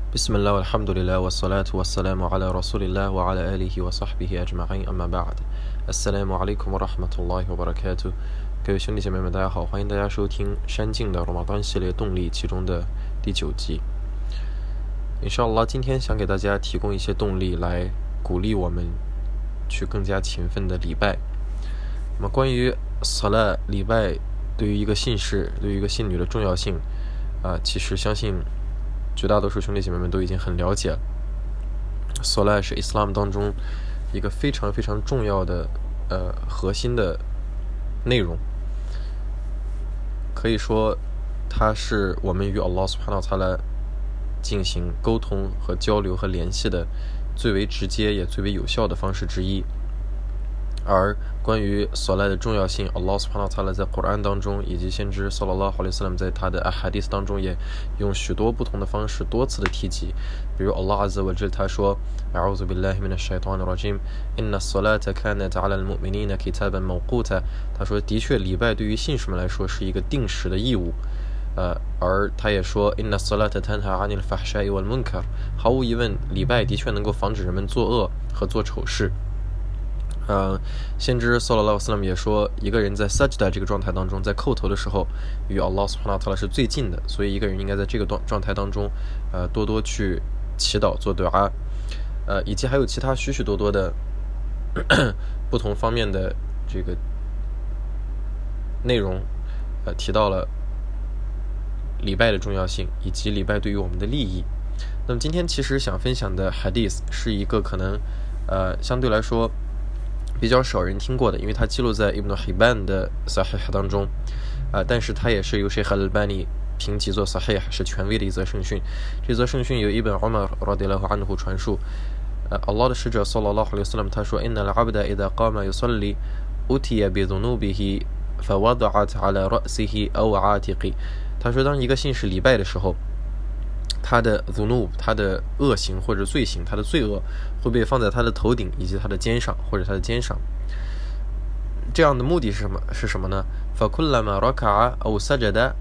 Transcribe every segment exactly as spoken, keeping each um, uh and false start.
بسم الله والحمد لله والصلاة والسلام على رسول الله وعلى آله وصحبه أجمعين أما بعد السلام عليكم ورحمة الله وبركاته各位兄弟姐妹们大家好，欢迎大家收听山静的罗马丹系列动力其中的第九集。Inshallah，今天想给大家提供一些动力来鼓励我们去更加勤奋的礼拜。那么关于 Salah 礼拜对于一个信士对于一个信女的重要性啊、呃，其实相信绝大多数兄弟姐妹们都已经很了解了。Salah 是 Islam 当中一个非常非常重要的呃核心的内容，可以说它是我们与 Allah Subhanahu wa Taala 进行沟通和交流和联系的最为直接也最为有效的方式之一。而关于 Salah 的重要性， Allah Subhanahu wa Taala 在 Quran 当中以及先知 Sallallahu Alaihi Wasallam 在他的 Ahadith 当中也用许多不同的方式多次的提及。比如 Allah Azza wa Jal 他说 A'udhu billahi minash shaitanir rajim Inna as-salata kanat 'ala al-mu'minina kitaban mawquta， 他说的确礼拜对于信士们来说是一个定时的义务。呃，而他也说 Inna as-salata tanha 'anil fahsha'i wal munkar， 毫无疑问礼拜的确能够防止人们作恶和做丑事。呃，先知 Sallallahu Alaihi Wasallam 也说，一个人在 Sajda 这个状态当中，在叩头的时候，与 Allah Subhanahu wa Taala 是最近的，所以一个人应该在这个状态当中，呃，多多去祈祷做 Dua， 呃，以及还有其他许许多多的咳咳不同方面的这个内容，呃，提到了礼拜的重要性，以及礼拜对于我们的利益。那么今天其实想分享的 Hadith 是一个可能，呃，相对来说比较少人听过的，因为它记录在 Ibn Hibban 的 Sahih 当中，呃，但是它也是由 Shaykh Al-Albani 评级作 Sahih， 是权威的一则圣训。这则圣训由 Ibn Umar radiyallahu anhu 传述，呃 Allah 的使者 Sallallahu Alaihi Wasallam 他说 Inna al-abda idha qama yusalli utiya bi dhunubihi fawada'at ala ra'sihi aw 'atiqi， 他说当一个信士礼拜的时候，他的 dhunub， 他的恶行或者罪行，他的罪恶会被放在他的头顶以及他的肩上或者他的肩上。这样的目的是什么？是什么呢？ فَكُلَّمَا رَكَعَ أَوْ سَجَدَ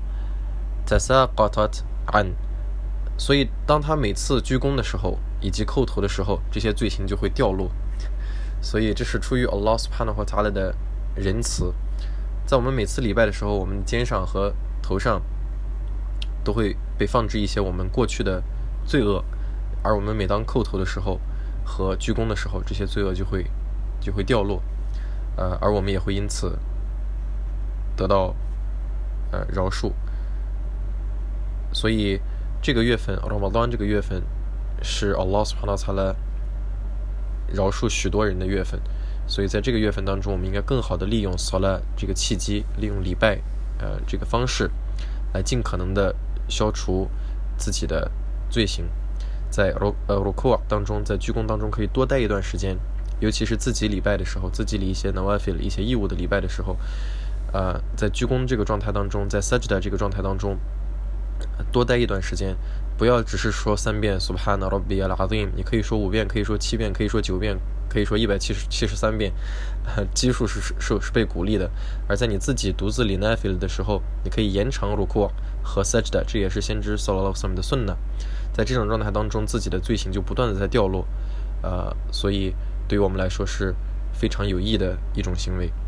تَسَاقَطَتْ عَنْ， 所以当他每次鞠躬的时候以及叩头的时候，这些罪行就会掉落。所以这是出于 Allah Subhanahu wa Taala 的仁慈。在我们每次礼拜的时候，我们肩上和头上都会被放置一些我们过去的罪恶，而我们每当叩头的时候和鞠躬的时候，这些罪恶就会就会掉落，呃，而我们也会因此得到呃饶恕。所以这个月份 Ramadan 这个月份是 Allah Subhanahu wa Taala 饶恕许多人的月份，所以在这个月份当中，我们应该更好的利用 Salah 这个契机，利用礼拜呃这个方式，来尽可能的消除自己的罪行。在呃 Ruku' 当中，在鞠躬当中可以多待一段时间，尤其是自己礼拜的时候，自己礼一些 Nawafil 一些义务的礼拜的时候，呃，在鞠躬这个状态当中，在 Sajda 这个状态当中多待一段时间，不要只是说三遍 Subhana Rabbiyal Azim， 你可以说五遍，可以说七遍，可以说九遍，可以说一百七十七十三遍，呃，基数是是是被鼓励的。而在你自己独自礼 Nafil 的时候，你可以延长 Ruku' 和 Sajda， 这也是先知 Sallallahu Alaihi Wasallam 的 Sunnah。在这种状态当中，自己的罪行就不断的在掉落，呃，所以对于我们来说是非常有益的一种行为。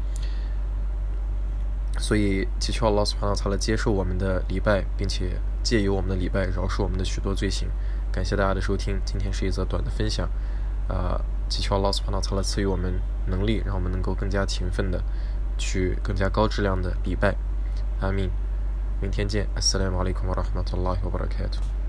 所以祈求 Allah Subhanahu wa Taala 接受我们的礼拜，并且借由我们的礼拜饶恕我们的许多罪行。感谢大家的收听，今天是一则短的分享，呃，祈求 Allah Subhanahu wa Taala 赐予我们能力，让我们能够更加勤奋的去更加高质量的礼拜。阿min。明天见。Assalamu alaikum wa rahmatullahi wa barakatuh。